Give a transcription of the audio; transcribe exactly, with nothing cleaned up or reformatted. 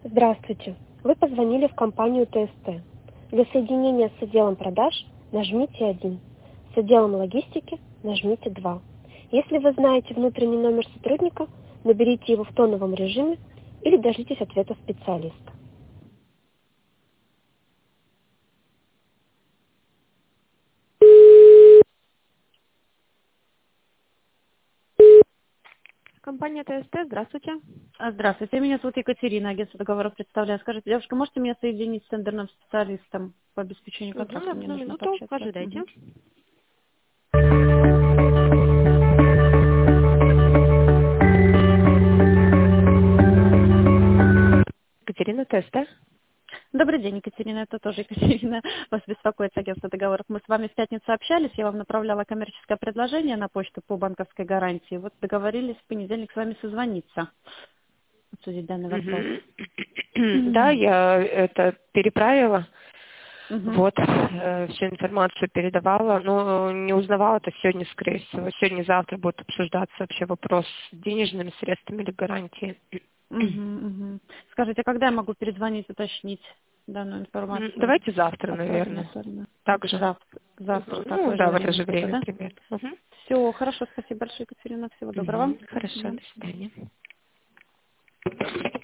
Здравствуйте. Вы позвонили в компанию Т С Т. Для соединения с отделом продаж нажмите один. С отделом логистики нажмите два. Если вы знаете внутренний номер сотрудника, наберите его в тоновом режиме или дождитесь ответа специалиста. Компания Т С Т, здравствуйте. А, Здравствуйте, меня зовут Екатерина, агентство договоров представляю. Скажите, девушка, можете меня соединить с тендерным специалистом по обеспечению Угу, контракта? Мне одну нужно минуту, пообщаться. ожидайте. Мгм. Екатерина, Т С Т. Добрый день, Екатерина, это тоже Екатерина. Вас беспокоит агентство договоров. Мы с вами в пятницу общались, я вам направляла коммерческое предложение на почту по банковской гарантии. Вот договорились в понедельник с вами созвониться, обсудить данный вопрос. Мгм. Да, я это переправила. Мгм. Вот, э, всю информацию передавала, но не узнавала это сегодня, скорее всего. Сегодня-завтра будет обсуждаться вообще вопрос с денежными средствами или гарантией. Мгм, мгм. Скажите, а когда я могу перезвонить, уточнить данную М, информацию Давайте завтра, от наверное. координатора? Также. Завтра, завтра в Ну такое же да, в это время же где-то, время да? примерно. Мгм. Все, хорошо, спасибо большое, Екатерина, всего доброго. Мгм. Хорошо, Мгм. до свидания.